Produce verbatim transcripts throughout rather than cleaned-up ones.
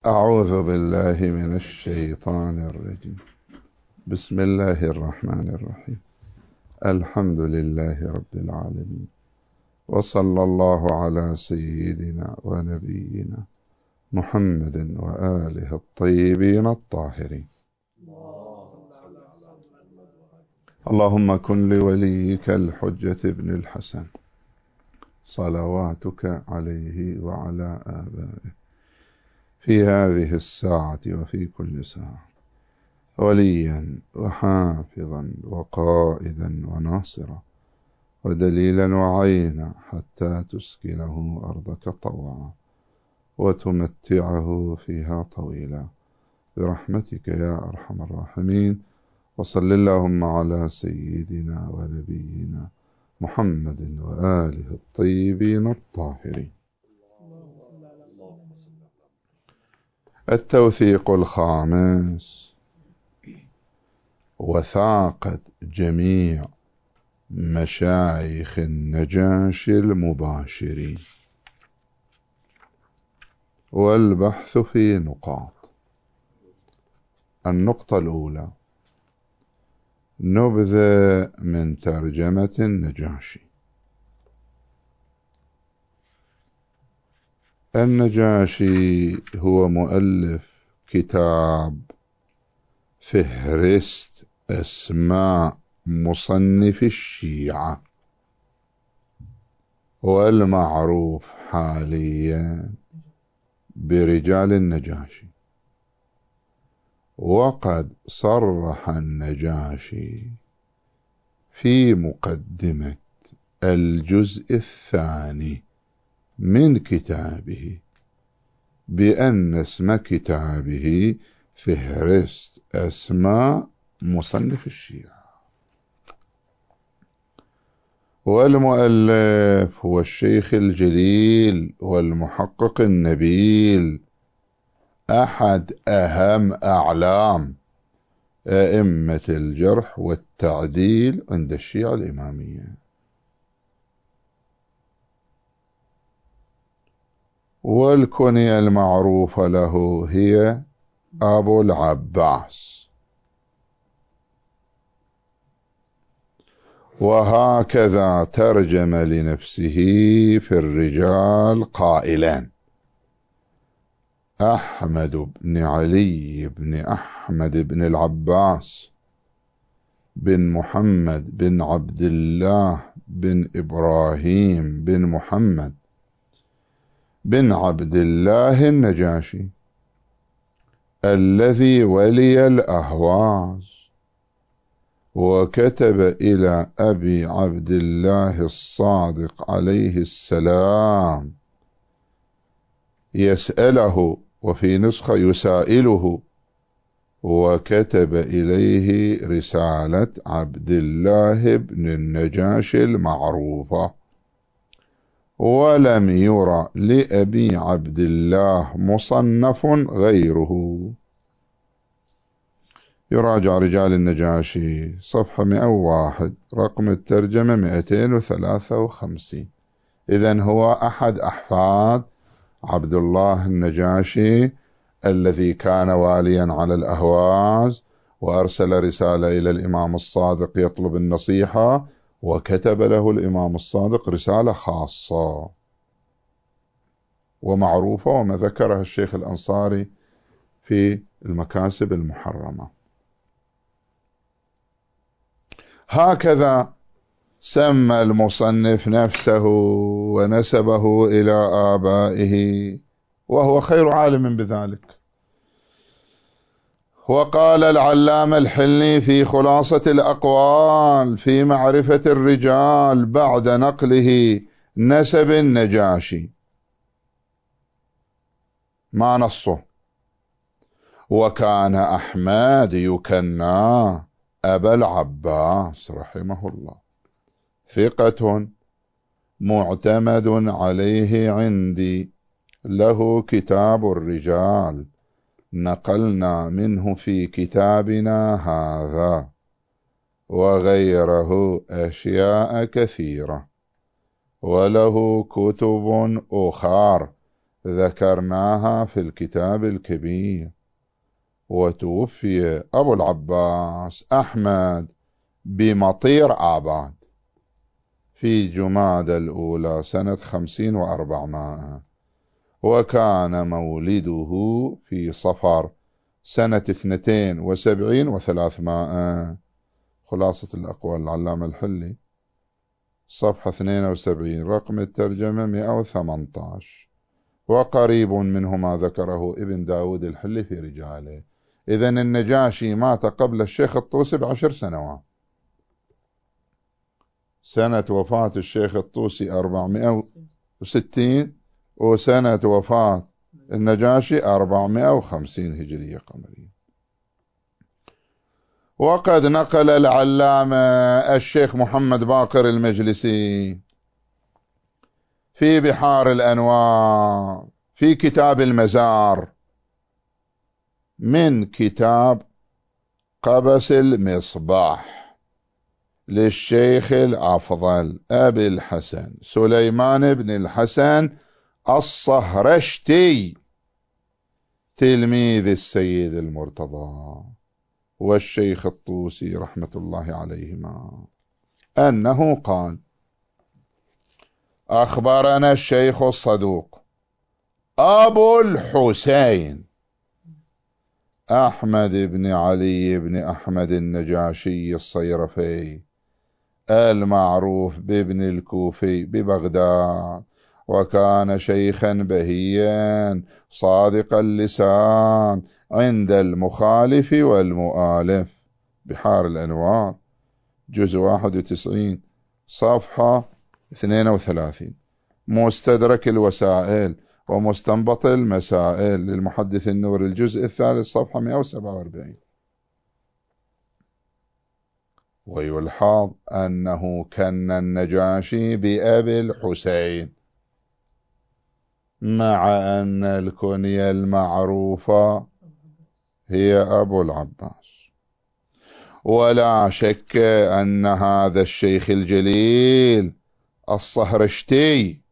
أعوذ بالله من الشيطان الرجيم. بسم الله الرحمن الرحيم. الحمد لله رب العالمين، وصلى الله على سيدنا ونبينا محمد وآله الطيبين الطاهرين. اللهم كن لوليك الحجة ابن الحسن صلواتك عليه وعلى آبائه في هذه الساعة وفي كل ساعة وليا وحافظا وقائدا وناصرا ودليلا وعينا حتى تسكنه أرضك طوعا وتمتعه فيها طويلا برحمتك يا أرحم الراحمين. وصل اللهم على سيدنا ونبينا محمد وآله الطيبين الطاهرين. التوثيق الخامس: وثاقة جميع مشايخ النجاشي المباشرين، والبحث في نقاط. النقطة الأولى: نبذة من ترجمة النجاشي. النجاشي هو مؤلف كتاب فهرست أسماء مصنف الشيعة، والمعروف حاليا برجال النجاشي. وقد صرح النجاشي في مقدمة الجزء الثاني من كتابه بأن اسم كتابه فهرست أسماء مصنف الشيعة. والمؤلف هو الشيخ الجليل والمحقق النبيل، أحد أهم أعلام أئمة الجرح والتعديل عند الشيعة الإمامية. والكنية المعروفة له هي أبو العباس. وهكذا ترجم لنفسه في الرجال قائلا: أحمد بن علي بن أحمد بن العباس بن محمد بن عبد الله بن إبراهيم بن محمد بن عبد الله النجاشي، الذي ولي الأهواز، وكتب إلى أبي عبد الله الصادق عليه السلام يسأله، وفي نسخة يسائله، وكتب إليه رسالة عبد الله بن النجاشي المعروفة. ولم يرى لأبي عبد الله مصنف غيره. يراجع رجال النجاشي صفحة مئة وواحد، رقم الترجمة مئتين وثلاثة وخمسين. إذن هو أحد أحفاد عبد الله النجاشي الذي كان واليا على الأهواز، وأرسل رسالة إلى الإمام الصادق يطلب النصيحة، وكتب له الإمام الصادق رسالة خاصة ومعروفة، وما ذكرها الشيخ الأنصاري في المكاسب المحرمة. هكذا سمى المصنف نفسه ونسبه إلى آبائه، وهو خير عالم بذلك. وقال العلامة الحلي في خلاصة الأقوال في معرفة الرجال بعد نقله نسب النجاشي، ما نصه: وكان أحمد يكنى أبا العباس رحمه الله، ثقة معتمد عليه عندي، له كتاب الرجال نقلنا منه في كتابنا هذا، وغيره أشياء كثيرة، وله كتب أخر ذكرناها في الكتاب الكبير. وتوفي أبو العباس أحمد بمطير آباد في جمادى الأولى سنة خمسين وأربعمائة، وكان مولده في صفر سنة اثنتين وسبعين وثلاثمائة. خلاصة الأقوال العلامة الحلي صفحة اثنين وسبعين، رقم الترجمة مئة وثمانية عشر، وقريب منه ما ذكره ابن داود الحلي في رجاله. إذن النجاشي مات قبل الشيخ الطوسي بعشر سنوات. سنة وفاة الشيخ الطوسي أربعمائة وستين، وسنة وفاة النجاشي أربعمائة وخمسين هجرية قمرية. وقد نقل العلامة الشيخ محمد باقر المجلسي في بحار الأنوار في كتاب المزار من كتاب قبس المصباح للشيخ الأفضل أبي الحسن سليمان بن الحسن الصهرشتي تلميذ السيد المرتضى والشيخ الطوسي رحمة الله عليهما، أنه قال: أخبرنا الشيخ الصدوق أبو الحسين أحمد بن علي بن أحمد النجاشي الصيرفي المعروف بابن الكوفي ببغداد، وكان شيخا بهيا صادق اللسان عند المخالف والمؤالف. بحار الأنوار جزء واحد وتسعين صفحة اثنين وثلاثين. مستدرك الوسائل ومستنبط المسائل للمحدث النور الجزء الثالث صفحة مئة وسبعة وأربعين. ويلحظ أنه كن النجاشي بأبي الحسين، مع أن الكنية المعروفة هي أبو العباس. ولا شك أن هذا الشيخ الجليل الصهرشتي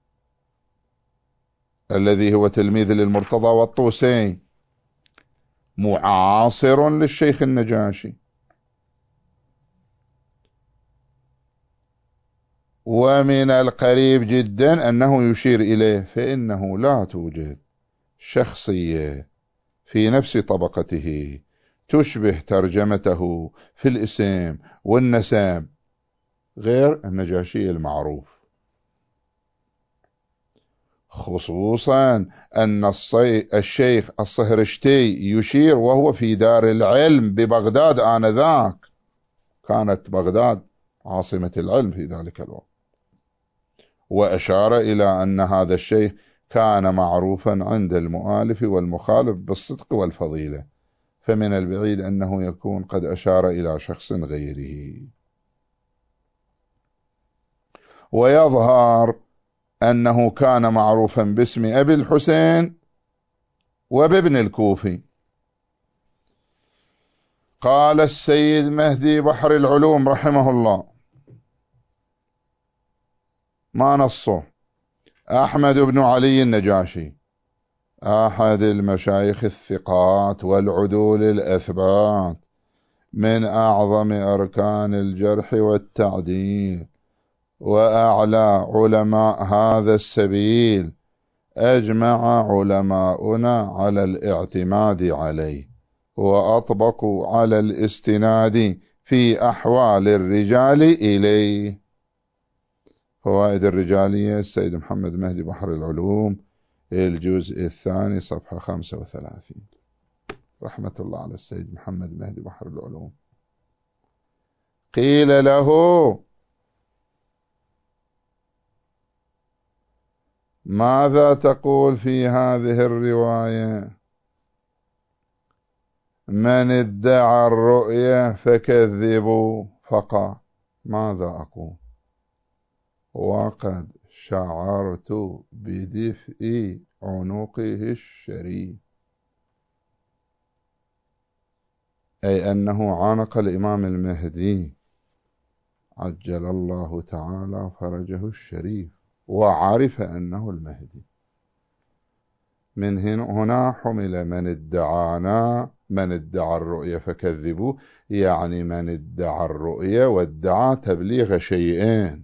الذي هو تلميذ للمرتضى والطوسي معاصر للشيخ النجاشي، ومن القريب جدا أنه يشير إليه، فإنه لا توجد شخصية في نفس طبقته تشبه ترجمته في الاسم والنسب غير النجاشي المعروف، خصوصا أن الشيخ الصهرشتي يشير وهو في دار العلم ببغداد آنذاك، كانت بغداد عاصمة العلم في ذلك الوقت، وأشار إلى أن هذا الشيخ كان معروفا عند المؤالف والمخالف بالصدق والفضيلة، فمن البعيد أنه يكون قد أشار إلى شخص غيره. ويظهر أنه كان معروفا باسم أبي الحسين وبابن الكوفي. قال السيد مهدي بحر العلوم رحمه الله، ما نصه: أحمد بن علي النجاشي أحد المشايخ الثقات والعدول الأثبات من أعظم أركان الجرح والتعديل وأعلى علماء هذا السبيل، أجمع علماؤنا على الاعتماد عليه وأطبقوا على الاستناد في أحوال الرجال إليه. فوائد الرجالية السيد محمد مهدي بحر العلوم الجزء الثاني صفحة خمسة وثلاثين، رحمة الله على السيد محمد مهدي بحر العلوم. قيل له: ماذا تقول في هذه الرواية؟ من ادعى الرؤية فكذبوا. فقال: ماذا أقول؟ وقد شعرت بدفء عنقه الشريف، أي أنه عانق الإمام المهدي عجل الله تعالى فرجه الشريف، وعرف أنه المهدي. من هنا حمل من ادعانا من ادعى الرؤية فكذبوه، يعني من ادعى الرؤية وادعى تبليغ شيئين،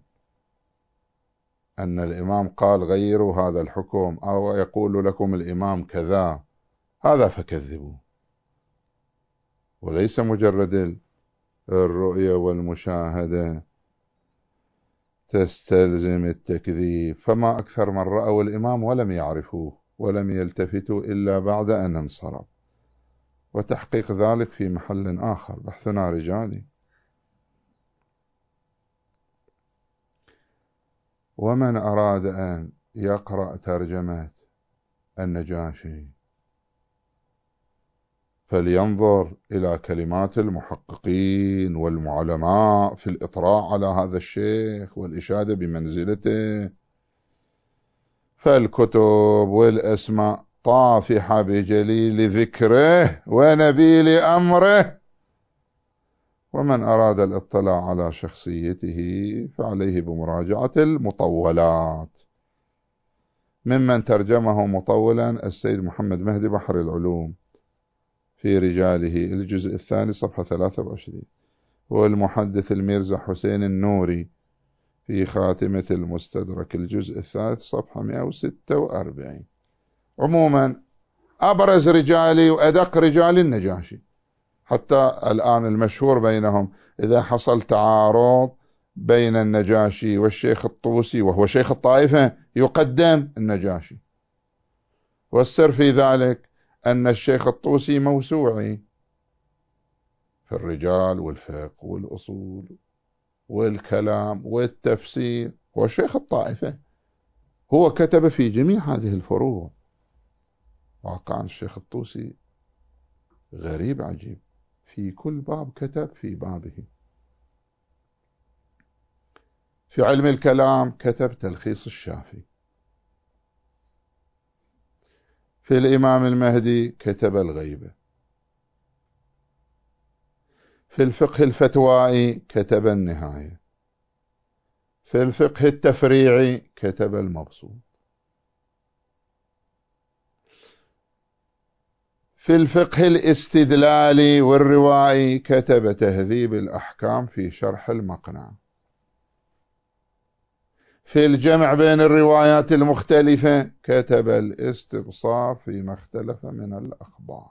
أن الإمام قال غيروا هذا الحكم أو يقول لكم الإمام كذا، هذا فكذبوه، وليس مجرد الرؤية والمشاهدة تستلزم التكذيب. فما أكثر من رأوا الإمام ولم يعرفوه ولم يلتفتوا إلا بعد أن انصرف، وتحقيق ذلك في محل آخر، بحثنا رجالي. ومن أراد أن يقرأ ترجمة النجاشي فلينظر إلى كلمات المحققين والمعلماء في الإطراء على هذا الشيخ والإشادة بمنزلته، فالكتب والأسماء طافحة بجليل ذكره ونبيل أمره. ومن أراد الاطلاع على شخصيته فعليه بمراجعة المطولات، ممن ترجمه مطولا السيد محمد مهدي بحر العلوم في رجاله الجزء الثاني صفحة ثلاثة وعشرين، والمحدث الميرزا حسين النوري في خاتمة المستدرك الجزء الثالث صفحة مئة وستة وأربعين. عموما أبرز رجالي وأدق رجال النجاشي، حتى الآن المشهور بينهم إذا حصل تعارض بين النجاشي والشيخ الطوسي وهو شيخ الطائفة يقدم النجاشي، والسر في ذلك أن الشيخ الطوسي موسوعي في الرجال والفقه والأصول والكلام والتفسير، وشيخ الطائفة هو كتب في جميع هذه الفروع. واقعا الشيخ الطوسي غريب عجيب، في كل باب كتب في بابه. في علم الكلام كتب تلخيص الشافي، في الإمام المهدي كتب الغيبة، في الفقه الفتوائي كتب النهاية، في الفقه التفريعي كتب المبسوط، في الفقه الاستدلالي والروائي كتب تهذيب الأحكام في شرح المقنع، في الجمع بين الروايات المختلفة كتب الاستبصار فيما اختلف من الأخبار،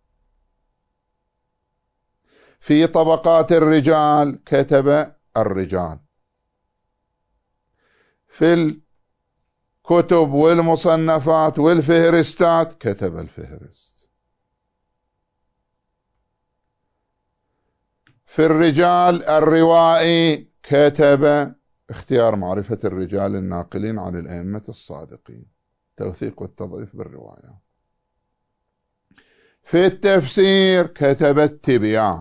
في طبقات الرجال كتب الرجال، في الكتب والمصنفات والفهرستات كتب الفهرست، في الرجال الروائي كتب اختيار معرفة الرجال الناقلين عن الأئمة الصادقين، توثيق والتضعيف بالروايات، في التفسير كتب التبيان،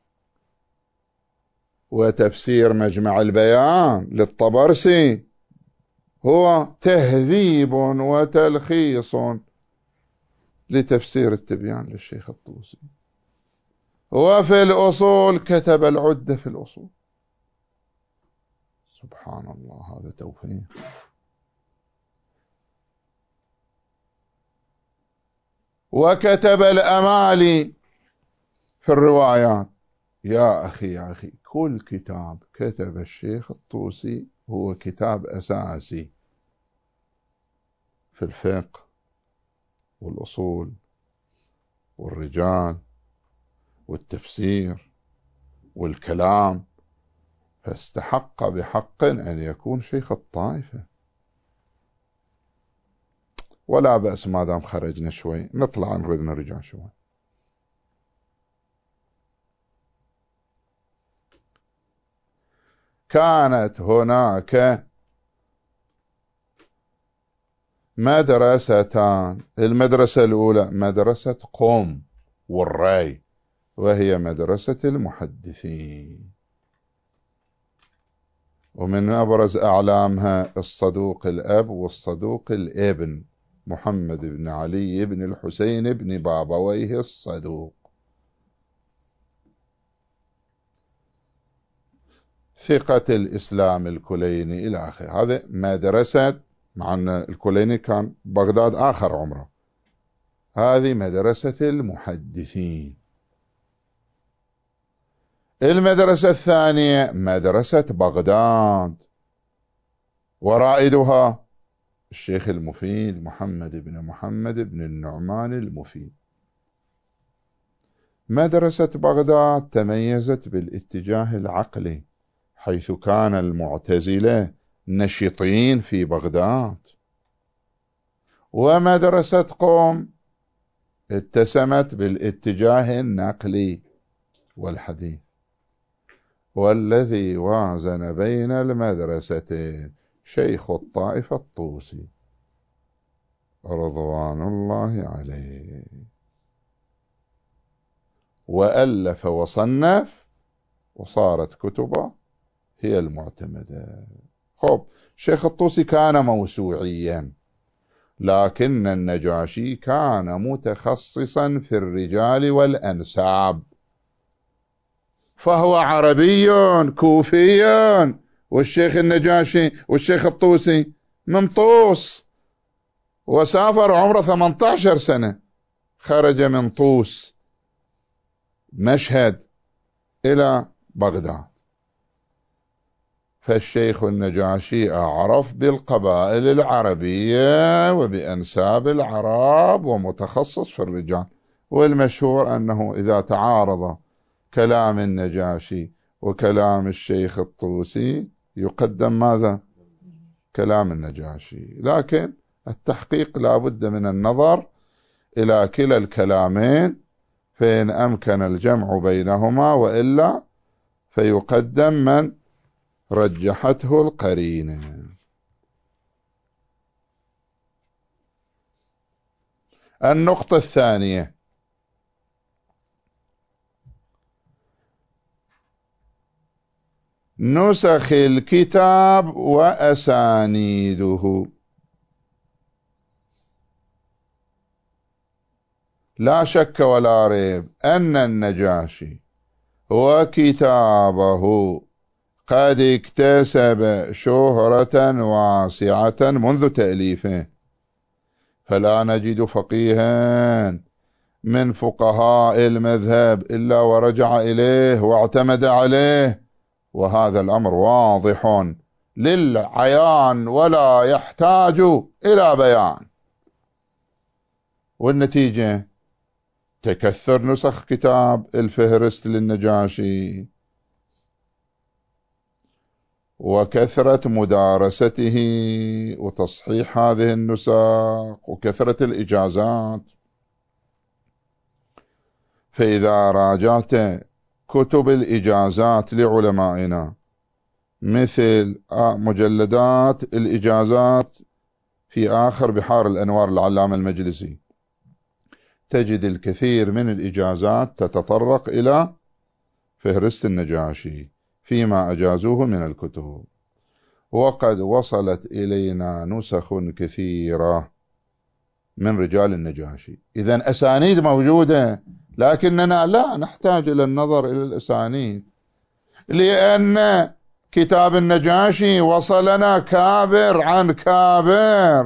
وتفسير مجمع البيان للطبرسي هو تهذيب وتلخيص لتفسير التبيان للشيخ الطوسي، وفي الأصول كتب العدة في الأصول. سبحان الله، هذا توفيق. وكتب الأمالي في الروايات. يا أخي يا أخي، كل كتاب كتب الشيخ الطوسي هو كتاب أساسي في الفقه والأصول والرجال والتفسير والكلام، فاستحق بحق أن يكون شيخ الطائفة. ولا بأس ما دام خرجنا شوي نطلع نريد نرجع شوي. كانت هناك مدرستان، المدرسة الأولى مدرسة قم والري، وهي مدرسة المحدثين، ومن أبرز أعلامها الصدوق الأب والصدوق الابن محمد بن علي بن الحسين بن بابويه الصدوق، ثقة الإسلام الكليني إلى آخره. هذه مدرسة، مع أن الكليني كان بغداد آخر عمره، هذه مدرسة المحدثين. المدرسة الثانية مدرسة بغداد، ورائدها الشيخ المفيد محمد بن محمد بن النعمان المفيد. مدرسة بغداد تميزت بالاتجاه العقلي، حيث كان المعتزلة نشطين في بغداد، ومدرسة قم اتسمت بالاتجاه النقلي والحديث. والذي وازن بين المدرستين شيخ الطائفة الطوسي رضوان الله عليه، وألف وصنف وصارت كتبه هي المعتمدة. خب، شيخ الطوسي كان موسوعيا، لكن النجاشي كان متخصصا في الرجال والأنساب، فهو عربي كوفي، والشيخ النجاشي والشيخ الطوسي من طوس، وسافر عمره ثمانية عشر سنة، خرج من طوس مشهد إلى بغداد. فالشيخ النجاشي أعرف بالقبائل العربية وبأنساب العرب، ومتخصص في الرجال. والمشهور أنه إذا تعارض كلام النجاشي وكلام الشيخ الطوسي يقدم ماذا؟ كلام النجاشي. لكن التحقيق لا بد من النظر إلى كلا الكلامين، فإن أمكن الجمع بينهما، وإلا فيقدم من رجحته القرينة. النقطة الثانية: نسخ الكتاب وأسانيده. لا شك ولا ريب أن النجاشي وكتابه قد اكتسب شهرة واسعة منذ تأليفه، فلا نجد فقيها من فقهاء المذهب إلا ورجع إليه واعتمد عليه، وهذا الأمر واضح للعيان ولا يحتاج إلى بيان. والنتيجة تكثر نسخ كتاب الفهرست للنجاشي، وكثرة مدارسته وتصحيح هذه النسخ، وكثرة الإجازات. فإذا راجعت كتب الإجازات لعلمائنا مثل مجلدات الإجازات في آخر بحار الأنوار العلامة المجلسي، تجد الكثير من الإجازات تتطرق إلى فهرست النجاشي فيما أجازوه من الكتب. وقد وصلت إلينا نسخ كثيرة من رجال النجاشي. إذن أسانيد موجودة، لكننا لا نحتاج إلى النظر إلى الأسانيد، لأن كتاب النجاشي وصلنا كابر عن كابر،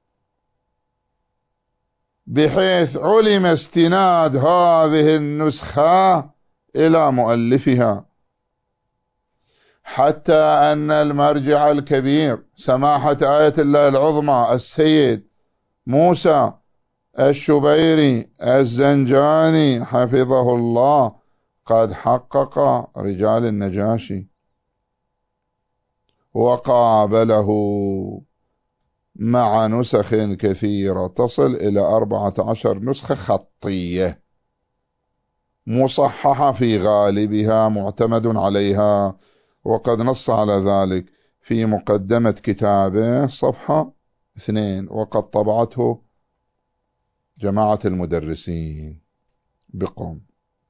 بحيث علم استناد هذه النسخة إلى مؤلفها، حتى أن المرجع الكبير سماحة آية الله العظمى السيد موسى الشبيري الزنجاني حفظه الله قد حقق رجال النجاشي، وقابله مع نسخ كثيرة تصل إلى أربعة عشر نسخة خطية مصححة في غالبها معتمد عليها، وقد نص على ذلك في مقدمة كتابه صفحة اثنين، وقد طبعته جماعة المدرسين بقم.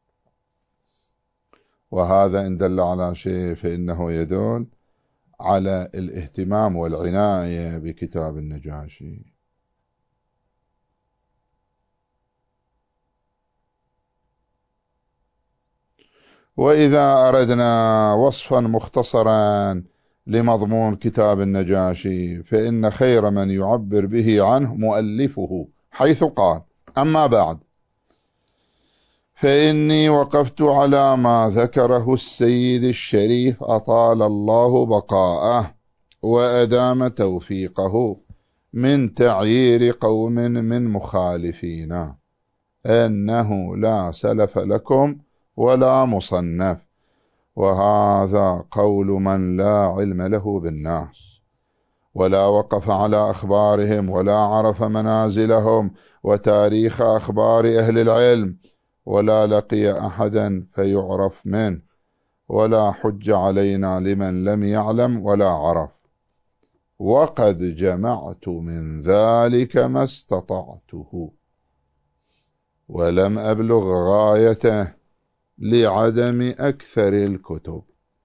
وهذا إن دل على شيء فإنه يدل على الاهتمام والعناية بكتاب النجاشي. وإذا أردنا وصفا مختصرا لمضمون كتاب النجاشي، فإن خير من يعبر به عنه مؤلفه، حيث قال: أما بعد، فإني وقفت على ما ذكره السيد الشريف أطال الله بقاءه وأدام توفيقه من تعيير قوم من مخالفينا أنه لا سلف لكم ولا مصنف، وهذا قول من لا علم له بالناس، ولا وقف على أخبارهم، ولا عرف منازلهم وتاريخ أخبار أهل العلم، ولا لقي أحدا فيعرف منه، ولا حج علينا لمن لم يعلم ولا عرف. وقد جمعت من ذلك ما استطعته، ولم أبلغ غايته لعدم أكثر الكتب،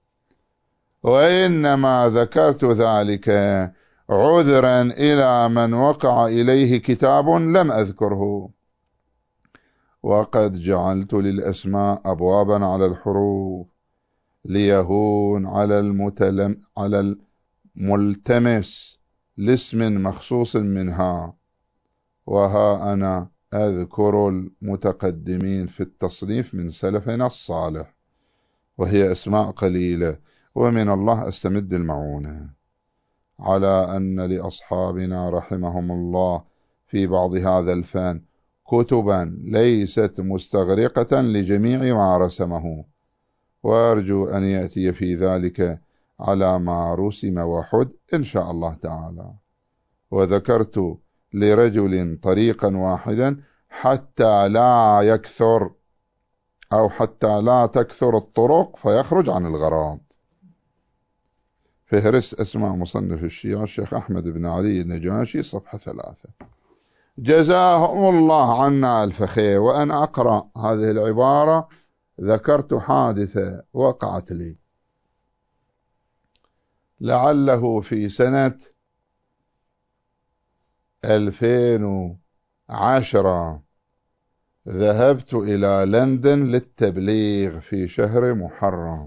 وإنما ذكرت ذلك عذرا إلى من وقع إليه كتاب لم أذكره. وقد جعلت للأسماء أبوابا على الحروف ليهون على المتلم على الملتمس لاسم مخصوص منها، وها أنا أذكر المتقدمين في التصنيف من سلفنا الصالح، وهي أسماء قليلة، ومن الله أستمد المعونة، على أن لأصحابنا رحمهم الله في بعض هذا الفن كتبا ليست مستغرقة لجميع ما رسمه، وأرجو أن يأتي في ذلك على ما رسم وحد إن شاء الله تعالى. وذكرت لرجل طريقا واحدا حتى لا يكثر أو حتى لا تكثر الطرق فيخرج عن الغرض. فهرس أسماء مصنف الشيعة الشيخ أحمد بن علي النجاشي صفحة ثلاثة. جزاهم الله عنا ألف خير. وأنا أقرأ هذه العبارة ذكرت حادثة وقعت لي، لعله في سنة ألفين وعشرة ذهبت إلى لندن للتبليغ في شهر محرم،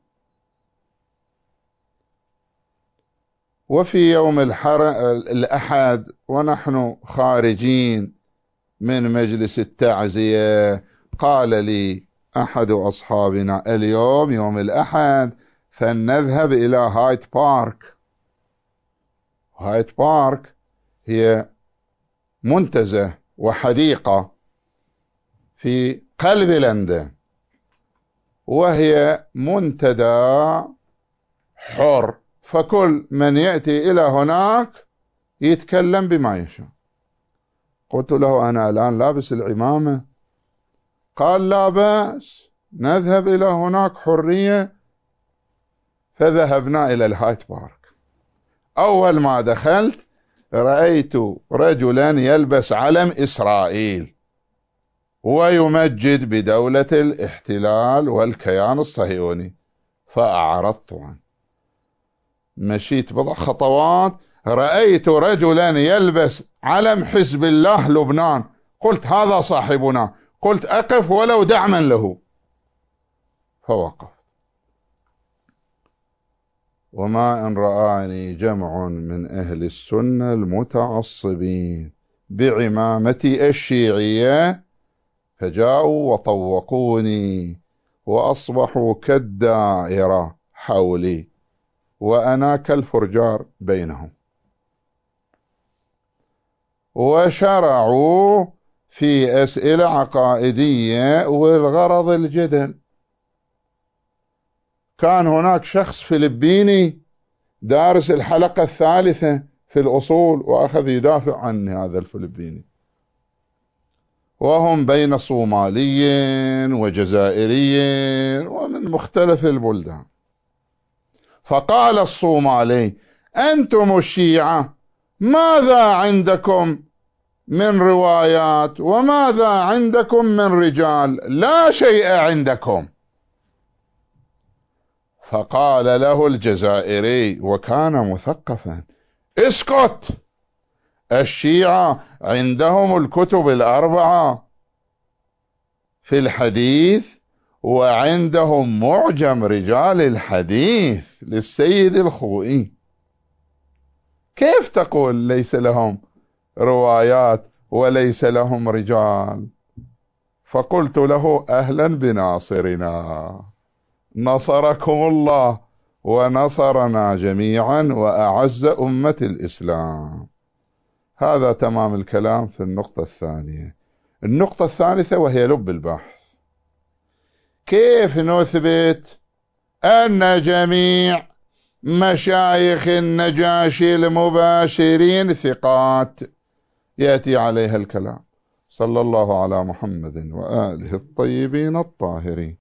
وفي يوم الأحد ونحن خارجين من مجلس التعزية قال لي أحد أصحابنا اليوم يوم الأحد فلنذهب إلى هايد بارك. هايد بارك هي منتزه وحديقة في قلب لندن، وهي منتدى حر، فكل من يأتي إلى هناك يتكلم بما يشاء. قلت له أنا الآن لابس العمامة، قال لا بأس نذهب إلى هناك حرية. فذهبنا إلى الهايد بارك. أول ما دخلت رأيت رجلا يلبس علم إسرائيل ويمجد بدولة الاحتلال والكيان الصهيوني، فأعرضت عنه. مشيت بضع خطوات رأيت رجلا يلبس علم حزب الله لبنان، قلت هذا صاحبنا، قلت أقف ولو دعما له، فوقف. وما أن رآني جمع من أهل السنة المتعصبين بعمامتي الشيعية فجاءوا وطوقوني وأصبحوا كالدائرة حولي وأنا كالفرجار بينهم، وشرعوا في أسئلة عقائدية والغرض الجدل. كان هناك شخص فلبيني دارس الحلقة الثالثة في الأصول وأخذ يدافع عن هذا الفلبيني، وهم بين صومالي وجزائري ومن مختلف البلدان. فقال الصومالي أنتم الشيعة ماذا عندكم من روايات وماذا عندكم من رجال؟ لا شيء عندكم. فقال له الجزائري وكان مثقفا اسكت، الشيعة عندهم الكتب الأربعة في الحديث وعندهم معجم رجال الحديث للسيد الخوئي، كيف تقول ليس لهم روايات وليس لهم رجال. فقلت له أهلا بناصرنا، نصركم الله ونصرنا جميعا وأعز أمة الإسلام. هذا تمام الكلام في النقطة الثانية. النقطة الثالثة وهي لب البحث: كيف نثبت أن جميع مشايخ النجاشي المباشرين ثقات؟ يأتي عليها الكلام. صلى الله على محمد وآله الطيبين الطاهرين.